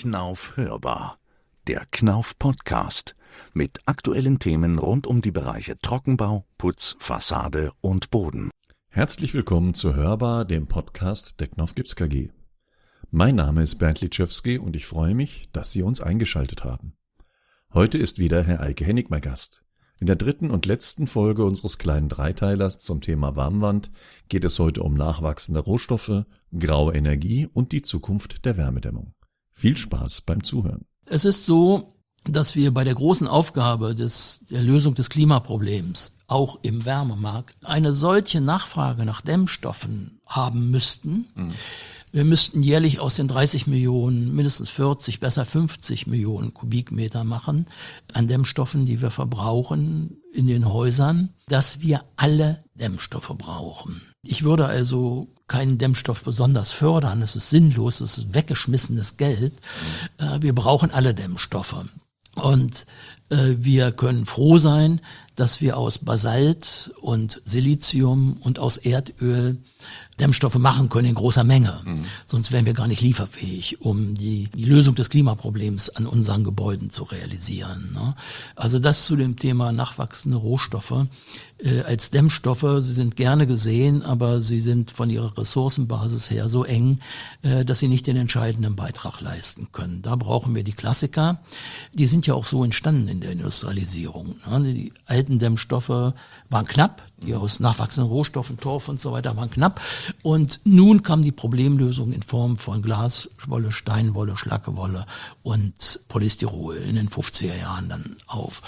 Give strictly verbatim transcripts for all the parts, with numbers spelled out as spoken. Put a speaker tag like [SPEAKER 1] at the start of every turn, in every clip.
[SPEAKER 1] Knauf hörbar. Der Knauf Podcast mit aktuellen Themen rund um die Bereiche Trockenbau, Putz, Fassade und Boden.
[SPEAKER 2] Herzlich willkommen zu Hörbar, dem Podcast der Knauf Gips K G. Mein Name ist Bernd Litschewski und ich freue mich, dass Sie uns eingeschaltet haben. Heute ist wieder Herr Eike Hennig mein Gast. In der dritten und letzten Folge unseres kleinen Dreiteilers zum Thema Warmwand geht es heute um nachwachsende Rohstoffe, graue Energie und die Zukunft der Wärmedämmung. Viel Spaß beim Zuhören.
[SPEAKER 3] Es ist so, dass wir bei der großen Aufgabe des, der Lösung des Klimaproblems, auch im Wärmemarkt, eine solche Nachfrage nach Dämmstoffen haben müssten. Mhm. Wir müssten jährlich aus den dreißig Millionen mindestens vierzig, besser fünfzig Millionen Kubikmeter machen an Dämmstoffen, die wir verbrauchen in den Häusern, dass wir alle Dämmstoffe brauchen. Ich würde also keinen Dämmstoff besonders fördern, es ist sinnlos, es ist weggeschmissenes Geld. Wir brauchen alle Dämmstoffe. Und wir können froh sein, dass wir aus Basalt und Silizium und aus Erdöl Dämmstoffe machen können in großer Menge. Mhm. Sonst wären wir gar nicht lieferfähig, um die, die Lösung des Klimaproblems an unseren Gebäuden zu realisieren. Ne? Also das zu dem Thema nachwachsende Rohstoffe äh, als Dämmstoffe. Sie sind gerne gesehen, aber sie sind von ihrer Ressourcenbasis her so eng, äh, dass sie nicht den entscheidenden Beitrag leisten können. Da brauchen wir die Klassiker. Die sind ja auch so entstanden in der Industrialisierung. Ne? Die alten Dämmstoffe waren knapp, die aus nachwachsenden Rohstoffen, Torf und so weiter waren knapp. Und nun kam die Problemlösung in Form von Glaswolle, Steinwolle, Schlackewolle und Polystyrol in den fünfziger Jahren dann auf.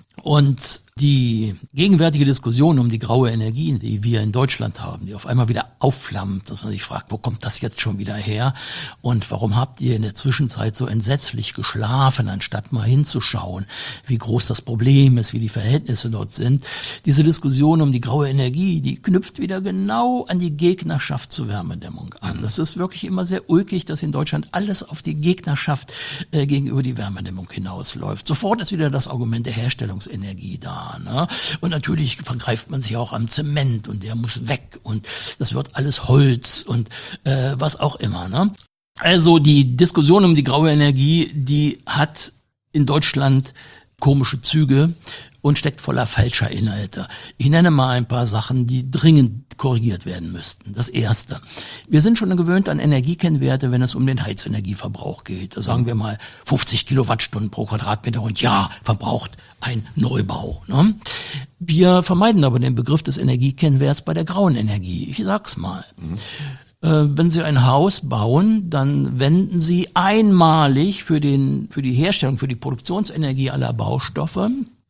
[SPEAKER 3] Und die gegenwärtige Diskussion um die graue Energie, die wir in Deutschland haben, die auf einmal wieder aufflammt, dass man sich fragt, wo kommt das jetzt schon wieder her? Und warum habt ihr in der Zwischenzeit so entsetzlich geschlafen, anstatt mal hinzuschauen, wie groß das Problem ist, wie die Verhältnisse dort sind? Diese Diskussion um die graue Energie, die knüpft wieder genau an die Gegnerschaft zur Wärmedämmung an. Das ist wirklich immer sehr ulkig, dass in Deutschland alles auf die Gegnerschaft äh, gegenüber die Wärmedämmung hinausläuft. Sofort ist wieder das Argument der Herstellungsenergie da. Ne? Und natürlich vergreift man sich auch am Zement und der muss weg und das wird alles Holz und äh, was auch immer. Ne? Also die Diskussion um die graue Energie, die hat in Deutschland komische Züge und steckt voller falscher Inhalte. Ich nenne mal ein paar Sachen, die dringend korrigiert werden müssten. Das erste: Wir sind schon gewöhnt an Energiekennwerte, wenn es um den Heizenergieverbrauch geht. Da sagen wir mal fünfzig Kilowattstunden pro Quadratmeter und ja, verbraucht ein Neubau. Ne? Wir vermeiden aber den Begriff des Energiekennwerts bei der grauen Energie. Ich sag's mal. Mhm. Wenn Sie ein Haus bauen, dann wenden Sie einmalig für den, für die Herstellung, für die Produktionsenergie aller Baustoffe,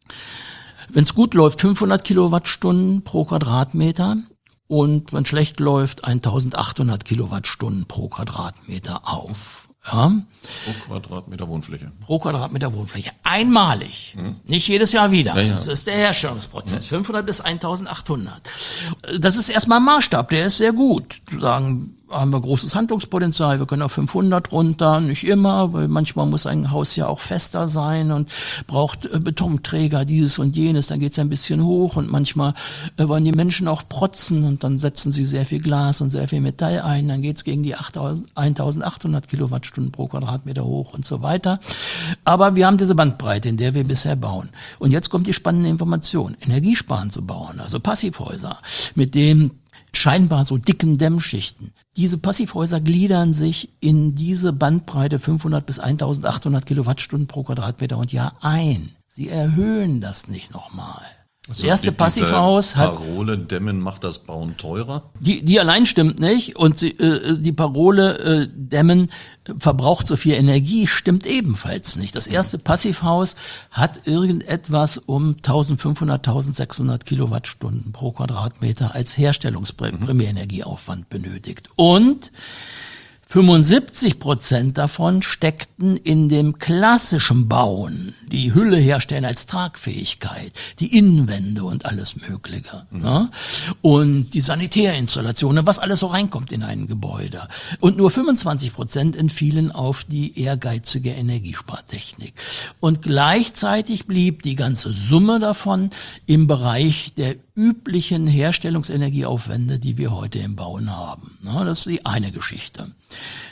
[SPEAKER 3] wenn es gut läuft, fünfhundert Kilowattstunden pro Quadratmeter und wenn schlecht läuft, eintausendachthundert Kilowattstunden pro Quadratmeter auf. Ja?
[SPEAKER 2] Pro Quadratmeter Wohnfläche.
[SPEAKER 3] Pro Quadratmeter Wohnfläche. Einmalig. Hm. Nicht jedes Jahr wieder. Ja, ja. Das ist der Herstellungsprozess. Hm. fünfhundert bis eintausendachthundert. Das ist erstmal ein Maßstab. Der ist sehr gut. Zu sagen, haben wir großes Handlungspotenzial. Wir können auf fünfhundert runter. Nicht immer, weil manchmal muss ein Haus ja auch fester sein und braucht Betonträger, dieses und jenes. Dann geht's ein bisschen hoch und manchmal wollen die Menschen auch protzen und dann setzen sie sehr viel Glas und sehr viel Metall ein. Dann geht's gegen die eintausendachthundert Kilowattstunden pro Quadratmeter hoch und so weiter. Aber wir haben diese Bandbreite, in der wir bisher bauen. Und jetzt kommt die spannende Information. Energiesparend zu bauen, also Passivhäuser, mit dem scheinbar so dicken Dämmschichten. Diese Passivhäuser gliedern sich in diese Bandbreite fünfhundert bis eintausendachthundert Kilowattstunden pro Quadratmeter und Jahr ein. Sie erhöhen das nicht nochmal. Also das erste die, Passivhaus hat...
[SPEAKER 2] Parole, Dämmen macht das Bauen teurer?
[SPEAKER 3] Die, die allein stimmt nicht und sie, äh, die Parole äh, Dämmen verbraucht so viel Energie, stimmt ebenfalls nicht. Das erste Passivhaus hat irgendetwas um eintausendfünfhundert, eintausendsechshundert Kilowattstunden pro Quadratmeter als Herstellungsprimärienergieaufwand benötigt. Und fünfundsiebzig Prozent davon steckten in dem klassischen Bauen, die Hülle herstellen als Tragfähigkeit, die Innenwände und alles Mögliche. Mhm. Ne? Und die Sanitärinstallationen, was alles so reinkommt in ein Gebäude. Und nur fünfundzwanzig Prozent entfielen auf die ehrgeizige Energiespartechnik. Und gleichzeitig blieb die ganze Summe davon im Bereich der üblichen Herstellungsenergieaufwände, die wir heute im Bauen haben. Ne? Das ist die eine Geschichte.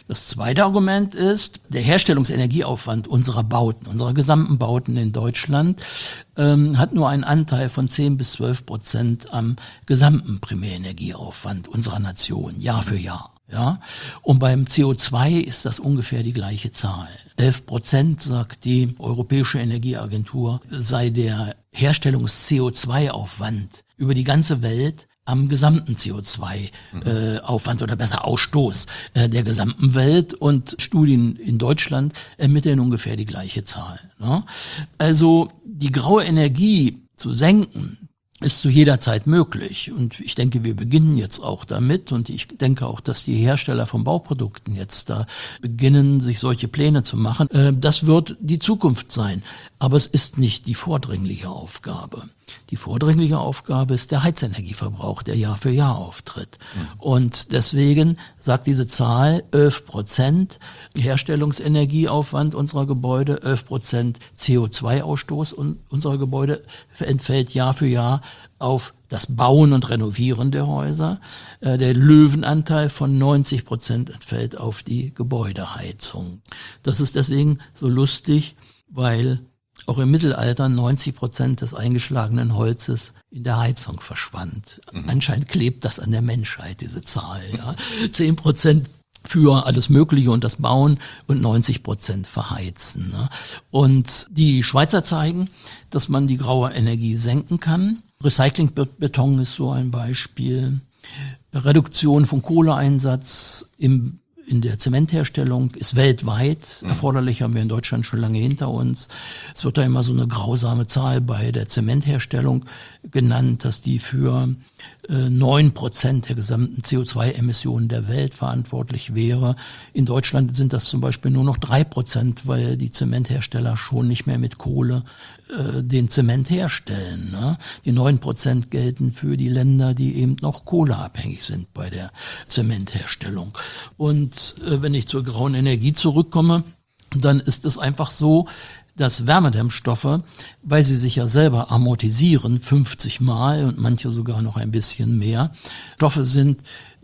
[SPEAKER 3] Das zweite Argument ist, der Herstellungsenergieaufwand unserer Bauten, unserer gesamten Bauten in Deutschland, ähm, hat nur einen Anteil von zehn bis zwölf Prozent am gesamten Primärenergieaufwand unserer Nation, Jahr für Jahr. Ja, und beim C O zwei ist das ungefähr die gleiche Zahl. elf Prozent, sagt die Europäische Energieagentur, sei der Herstellungs-C O zwei Aufwand über die ganze Welt am gesamten C O zwei Aufwand oder besser Ausstoß äh, der gesamten Welt, und Studien in Deutschland ermitteln ungefähr die gleiche Zahl. Ne? Also die graue Energie zu senken, ist zu jeder Zeit möglich. Und ich denke, wir beginnen jetzt auch damit. Und ich denke auch, dass die Hersteller von Bauprodukten jetzt da beginnen, sich solche Pläne zu machen. Das wird die Zukunft sein. Aber es ist nicht die vordringliche Aufgabe. Die vordringliche Aufgabe ist der Heizenergieverbrauch, der Jahr für Jahr auftritt. Mhm. Und deswegen sagt diese Zahl elf Prozent Herstellungsenergieaufwand unserer Gebäude, elf Prozent C O zwei Ausstoß unserer Gebäude entfällt Jahr für Jahr auf das Bauen und Renovieren der Häuser. Der Löwenanteil von neunzig Prozent entfällt auf die Gebäudeheizung. Das ist deswegen so lustig, weil auch im Mittelalter neunzig Prozent des eingeschlagenen Holzes in der Heizung verschwand. Mhm. Anscheinend klebt das an der Menschheit, diese Zahl. Ja. zehn Prozent für alles Mögliche und das Bauen und neunzig Prozent verheizen. Ne. Und die Schweizer zeigen, dass man die graue Energie senken kann. Recyclingbeton ist so ein Beispiel. Reduktion von Kohleeinsatz im in der Zementherstellung ist weltweit erforderlich, haben wir in Deutschland schon lange hinter uns. Es wird da immer so eine grausame Zahl bei der Zementherstellung genannt, dass die für neun Prozent der gesamten C O zwei Emissionen der Welt verantwortlich wäre. In Deutschland sind das zum Beispiel nur noch drei Prozent, weil die Zementhersteller schon nicht mehr mit Kohle äh, den Zement herstellen. Ne? Die neun Prozent gelten für die Länder, die eben noch kohleabhängig sind bei der Zementherstellung. Und äh, wenn ich zur grauen Energie zurückkomme, dann ist es einfach so, dass Wärmedämmstoffe, weil sie sich ja selber amortisieren, fünfzig Mal und manche sogar noch ein bisschen mehr, Stoffe sind,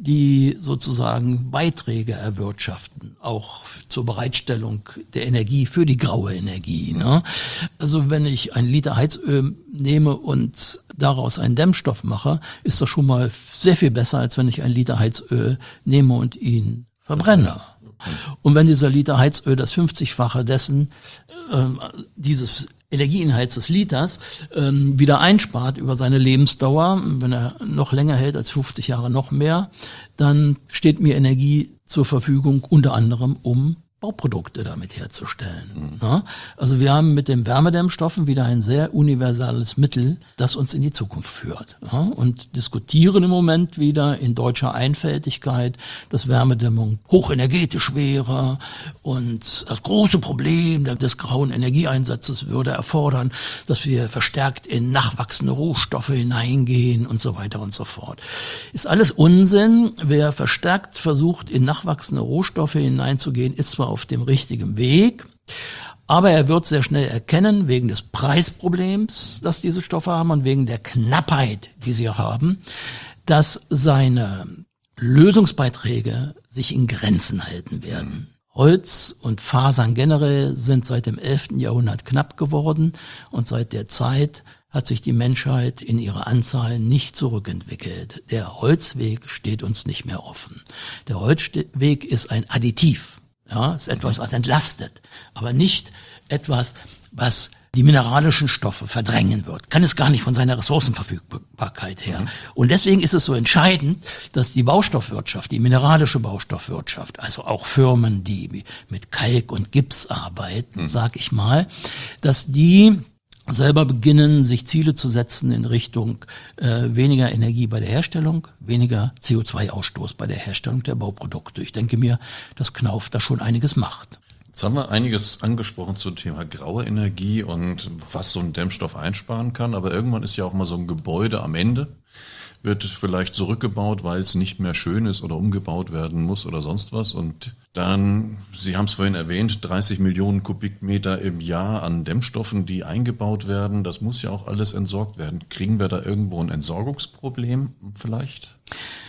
[SPEAKER 3] die sozusagen Beiträge erwirtschaften, auch zur Bereitstellung der Energie für die graue Energie. Ne? Also wenn ich einen Liter Heizöl nehme und daraus einen Dämmstoff mache, ist das schon mal sehr viel besser, als wenn ich einen Liter Heizöl nehme und ihn verbrenne. Und wenn dieser Liter Heizöl das fünfzigfache dessen, ähm, dieses Energieinhalts des Liters, ähm, wieder einspart über seine Lebensdauer, wenn er noch länger hält als fünfzig Jahre noch mehr, dann steht mir Energie zur Verfügung, unter anderem um Bauprodukte damit herzustellen. Mhm. Ja, also wir haben mit den Wärmedämmstoffen wieder ein sehr universales Mittel, das uns in die Zukunft führt. Ja, und diskutieren im Moment wieder in deutscher Einfältigkeit, dass Wärmedämmung hochenergetisch wäre und das große Problem des grauen Energieeinsatzes würde erfordern, dass wir verstärkt in nachwachsende Rohstoffe hineingehen und so weiter und so fort. Ist alles Unsinn. Wer verstärkt versucht, in nachwachsende Rohstoffe hineinzugehen, ist zwar auf dem richtigen Weg, aber er wird sehr schnell erkennen, wegen des Preisproblems, das diese Stoffe haben und wegen der Knappheit, die sie haben, dass seine Lösungsbeiträge sich in Grenzen halten werden. Holz und Fasern generell sind seit dem elften Jahrhundert knapp geworden und seit der Zeit hat sich die Menschheit in ihrer Anzahl nicht zurückentwickelt. Der Holzweg steht uns nicht mehr offen. Der Holzweg ist ein Additiv. Ja, ist etwas, was entlastet, aber nicht etwas, was die mineralischen Stoffe verdrängen wird. Kann es gar nicht von seiner Ressourcenverfügbarkeit her. Mhm. Und deswegen ist es so entscheidend, dass die Baustoffwirtschaft, die mineralische Baustoffwirtschaft, also auch Firmen, die mit Kalk und Gips arbeiten, mhm. sag ich mal, dass die selber beginnen, sich Ziele zu setzen in Richtung äh, weniger Energie bei der Herstellung, weniger C O zwei Ausstoß bei der Herstellung der Bauprodukte. Ich denke mir, dass Knauf da schon einiges macht.
[SPEAKER 2] Jetzt haben wir einiges angesprochen zum Thema graue Energie und was so ein Dämmstoff einsparen kann, aber irgendwann ist ja auch mal so ein Gebäude am Ende, wird vielleicht zurückgebaut, weil es nicht mehr schön ist oder umgebaut werden muss oder sonst was. Und dann, Sie haben es vorhin erwähnt, dreißig Millionen Kubikmeter im Jahr an Dämmstoffen, die eingebaut werden. Das muss ja auch alles entsorgt werden. Kriegen wir da irgendwo ein Entsorgungsproblem vielleicht?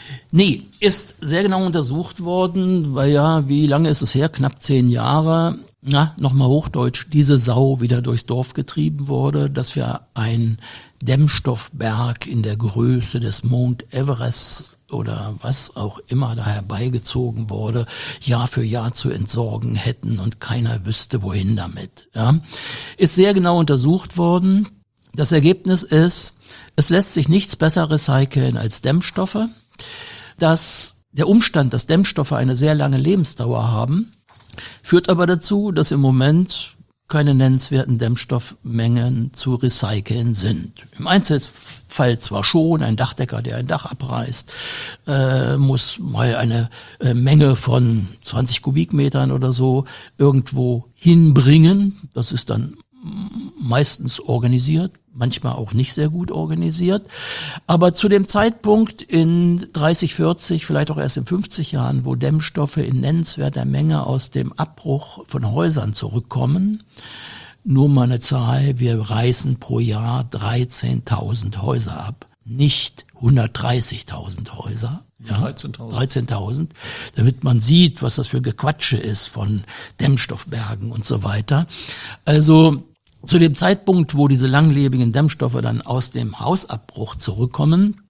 [SPEAKER 3] Nee, ist sehr genau untersucht worden, weil ja, wie lange ist es her? Knapp zehn Jahre. Na, nochmal Hochdeutsch, diese Sau wieder durchs Dorf getrieben wurde, dass wir ein Dämmstoffberg in der Größe des Mount Everest oder was auch immer da herbeigezogen wurde, Jahr für Jahr zu entsorgen hätten und keiner wüsste, wohin damit. Ja. Ist sehr genau untersucht worden. Das Ergebnis ist, es lässt sich nichts besser recyceln als Dämmstoffe. Dass der Umstand, dass Dämmstoffe eine sehr lange Lebensdauer haben, führt aber dazu, dass im Moment keine nennenswerten Dämmstoffmengen zu recyceln sind. Im Einzelfall zwar schon, ein Dachdecker, der ein Dach abreißt, äh, muss mal eine äh, Menge von zwanzig Kubikmetern oder so irgendwo hinbringen. Das ist dann meistens organisiert, manchmal auch nicht sehr gut organisiert. Aber zu dem Zeitpunkt in dreißig, vierzig, vielleicht auch erst in fünfzig Jahren, wo Dämmstoffe in nennenswerter Menge aus dem Abbruch von Häusern zurückkommen, nur mal eine Zahl, wir reißen pro Jahr dreizehntausend Häuser ab, nicht hundertdreißigtausend Häuser. Ja, dreizehntausend. dreizehntausend, damit man sieht, was das für Gequatsche ist von Dämmstoffbergen und so weiter. Also zu dem Zeitpunkt, wo diese langlebigen Dämmstoffe dann aus dem Hausabbruch zurückkommen,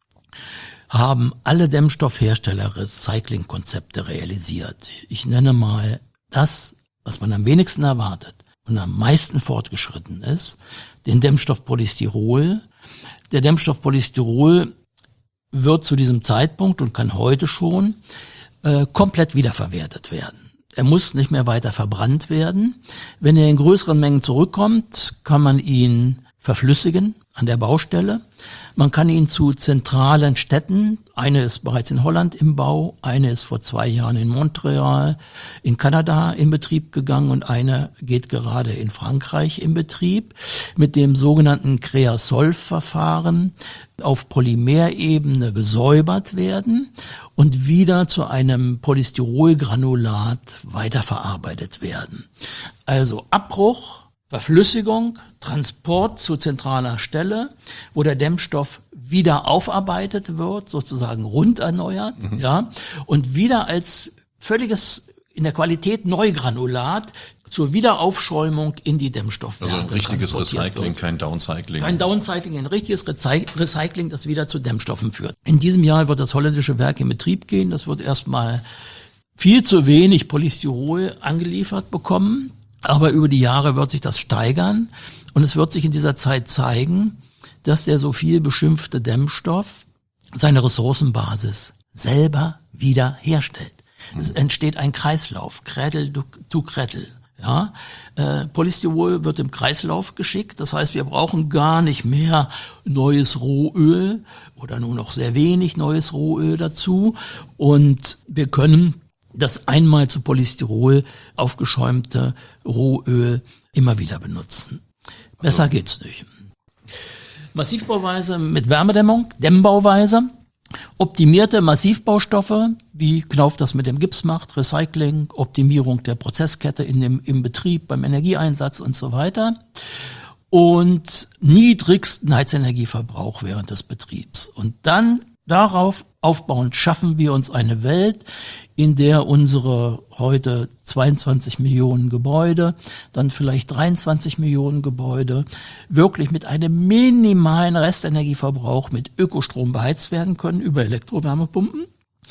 [SPEAKER 3] haben alle Dämmstoffhersteller Recyclingkonzepte realisiert. Ich nenne mal das, was man am wenigsten erwartet und am meisten fortgeschritten ist, den Dämmstoff Polystyrol. Der Dämmstoff Polystyrol wird zu diesem Zeitpunkt und kann heute schon äh, komplett wiederverwertet werden. Er muss nicht mehr weiter verbrannt werden. Wenn er in größeren Mengen zurückkommt, kann man ihn verflüssigen an der Baustelle. Man kann ihn zu zentralen Städten, eine ist bereits in Holland im Bau, eine ist vor zwei Jahren in Montreal, in Kanada in Betrieb gegangen und eine geht gerade in Frankreich in Betrieb, mit dem sogenannten Creasolve-Verfahren auf Polymerebene gesäubert werden und wieder zu einem Polystyrolgranulat weiterverarbeitet werden. Also Abbruch, Verflüssigung, Transport zu zentraler Stelle, wo der Dämmstoff wieder aufarbeitet wird, sozusagen rund erneuert, mhm. ja, und wieder als völliges in der Qualität Neugranulat zur Wiederaufschäumung in die Dämmstoffwerke.
[SPEAKER 2] Also ein richtiges Recycling, kein Downcycling.
[SPEAKER 3] Kein Downcycling, ein richtiges Recycling, das wieder zu Dämmstoffen führt. In diesem Jahr wird das holländische Werk in Betrieb gehen. Das wird erstmal viel zu wenig Polystyrol angeliefert bekommen. Aber über die Jahre wird sich das steigern und es wird sich in dieser Zeit zeigen, dass der so viel beschimpfte Dämmstoff seine Ressourcenbasis selber wieder herstellt. Es entsteht ein Kreislauf, Cradle to Cradle. Ja, äh, Polystyrol wird im Kreislauf geschickt, das heißt, wir brauchen gar nicht mehr neues Rohöl oder nur noch sehr wenig neues Rohöl dazu und wir können das einmal zu Polystyrol aufgeschäumte Rohöl immer wieder benutzen. Besser also geht's nicht. Massivbauweise mit Wärmedämmung, Dämmbauweise, optimierte Massivbaustoffe, wie Knauf das mit dem Gips macht, Recycling, Optimierung der Prozesskette in dem, im Betrieb, beim Energieeinsatz und so weiter. Und niedrigsten Heizenergieverbrauch während des Betriebs. Und dann darauf aufbauend schaffen wir uns eine Welt, in der unsere heute zweiundzwanzig Millionen Gebäude, dann vielleicht dreiundzwanzig Millionen Gebäude, wirklich mit einem minimalen Restenergieverbrauch mit Ökostrom beheizt werden können über Elektrowärmepumpen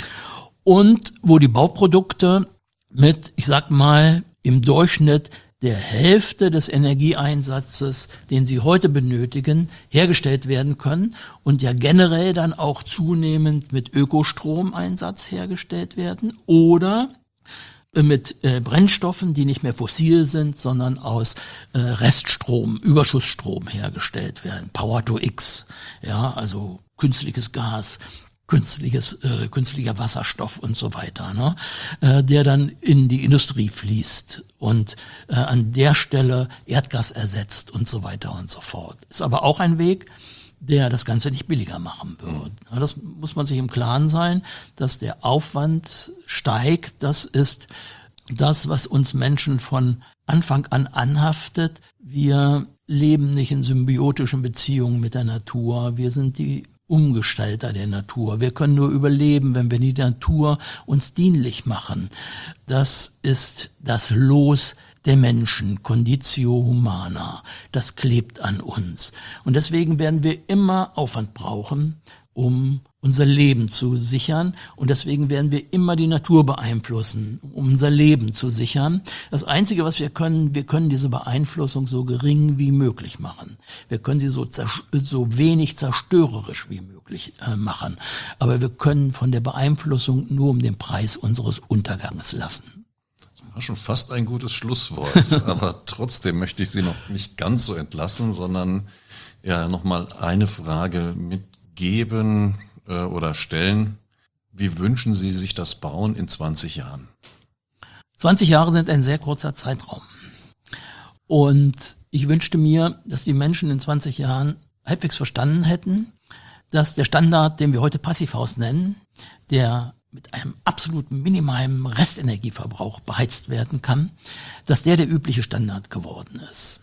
[SPEAKER 3] und wo die Bauprodukte mit, ich sag mal, im Durchschnitt der Hälfte des Energieeinsatzes, den sie heute benötigen, hergestellt werden können und ja generell dann auch zunehmend mit Ökostromeinsatz hergestellt werden oder mit äh, Brennstoffen, die nicht mehr fossil sind, sondern aus äh, Reststrom, Überschussstrom hergestellt werden. Power to X, ja, also künstliches Gas, künstliches, äh, künstlicher Wasserstoff und so weiter, ne, äh, der dann in die Industrie fließt und äh, an der Stelle Erdgas ersetzt und so weiter und so fort. Ist aber auch ein Weg, der das Ganze nicht billiger machen wird. Ja, das muss man sich im Klaren sein, dass der Aufwand steigt. Das ist das, was uns Menschen von Anfang an anhaftet. Wir leben nicht in symbiotischen Beziehungen mit der Natur. Wir sind die Umgestalter der Natur. Wir können nur überleben, wenn wir die Natur uns dienlich machen. Das ist das Los der Menschen, Conditio Humana. Das klebt an uns. Und deswegen werden wir immer Aufwand brauchen, um unser Leben zu sichern. Und deswegen werden wir immer die Natur beeinflussen, um unser Leben zu sichern. Das Einzige, was wir können, wir können diese Beeinflussung so gering wie möglich machen. Wir können sie so, so wenig zerstörerisch wie möglich äh, machen. Aber wir können von der Beeinflussung nur um den Preis unseres Untergangs lassen.
[SPEAKER 2] Das war schon fast ein gutes Schlusswort. Aber trotzdem möchte ich Sie noch nicht ganz so entlassen, sondern ja nochmal eine Frage mitgeben äh, oder stellen. Wie wünschen Sie sich das Bauen in zwanzig Jahren?
[SPEAKER 3] zwanzig Jahre sind ein sehr kurzer Zeitraum. Und ich wünschte mir, dass die Menschen in zwanzig Jahren halbwegs verstanden hätten, dass der Standard, den wir heute Passivhaus nennen, der mit einem absoluten minimalen Restenergieverbrauch beheizt werden kann, dass der der übliche Standard geworden ist.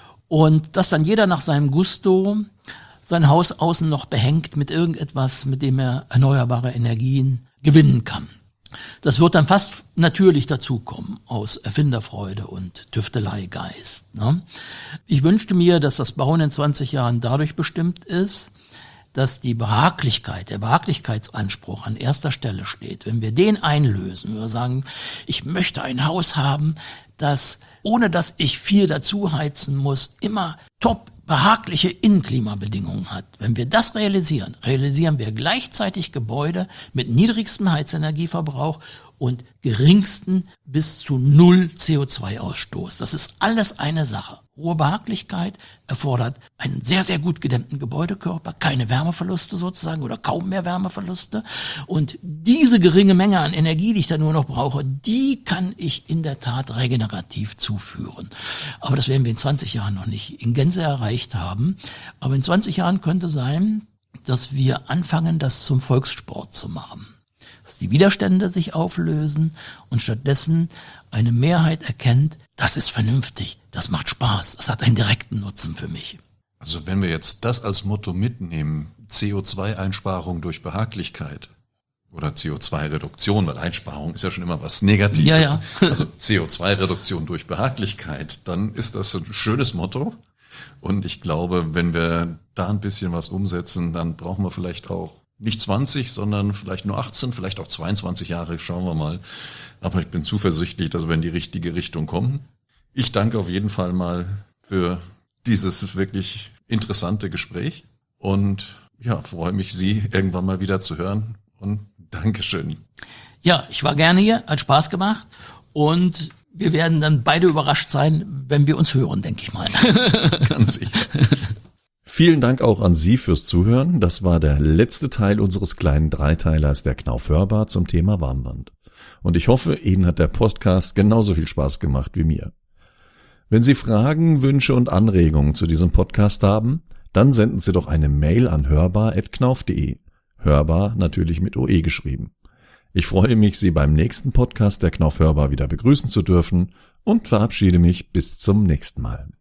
[SPEAKER 3] Und dass dann jeder nach seinem Gusto sein Haus außen noch behängt mit irgendetwas, mit dem er erneuerbare Energien gewinnen kann. Das wird dann fast natürlich dazukommen aus Erfinderfreude und Tüfteleigeist. Ne? Ich wünschte mir, dass das Bauen in zwanzig Jahren dadurch bestimmt ist, dass die Behaglichkeit, der Behaglichkeitsanspruch an erster Stelle steht. Wenn wir den einlösen, wir sagen, ich möchte ein Haus haben, das, ohne dass ich viel dazu heizen muss, immer top behagliche Innenklimabedingungen hat. Wenn wir das realisieren, realisieren wir gleichzeitig Gebäude mit niedrigstem Heizenergieverbrauch und geringsten bis zu null C O zwei Ausstoß. Das ist alles eine Sache. Hohe Behaglichkeit erfordert einen sehr, sehr gut gedämmten Gebäudekörper, keine Wärmeverluste sozusagen oder kaum mehr Wärmeverluste. Und diese geringe Menge an Energie, die ich da nur noch brauche, die kann ich in der Tat regenerativ zuführen. Aber das werden wir in zwanzig Jahren noch nicht in Gänze erreicht haben. Aber in zwanzig Jahren könnte sein, dass wir anfangen, das zum Volkssport zu machen. Dass die Widerstände sich auflösen und stattdessen eine Mehrheit erkennt, das ist vernünftig, das macht Spaß, das hat einen direkten Nutzen für mich.
[SPEAKER 2] Also wenn wir jetzt das als Motto mitnehmen, C O zwei Einsparung durch Behaglichkeit oder C O zwei Reduktion, weil Einsparung ist ja schon immer was Negatives,
[SPEAKER 3] ja, ja.
[SPEAKER 2] Also C O zwei Reduktion durch Behaglichkeit, dann ist das ein schönes Motto. Und ich glaube, wenn wir da ein bisschen was umsetzen, dann brauchen wir vielleicht auch nicht zwanzig, sondern vielleicht nur achtzehn, vielleicht auch zweiundzwanzig Jahre, schauen wir mal. Aber ich bin zuversichtlich, dass wir in die richtige Richtung kommen. Ich danke auf jeden Fall mal für dieses wirklich interessante Gespräch und ja, freue mich, Sie irgendwann mal wieder zu hören und Dankeschön.
[SPEAKER 3] Ja, ich war gerne hier, hat Spaß gemacht und wir werden dann beide überrascht sein, wenn wir uns hören, denke ich mal.
[SPEAKER 2] Ganz sicher. Vielen Dank auch an Sie fürs Zuhören. Das war der letzte Teil unseres kleinen Dreiteilers der Knauf Hörbar zum Thema Warmwand. Und ich hoffe, Ihnen hat der Podcast genauso viel Spaß gemacht wie mir. Wenn Sie Fragen, Wünsche und Anregungen zu diesem Podcast haben, dann senden Sie doch eine Mail an hörbar at knauf punkt de. Hörbar natürlich mit O E geschrieben. Ich freue mich, Sie beim nächsten Podcast der Knauf Hörbar wieder begrüßen zu dürfen und verabschiede mich bis zum nächsten Mal.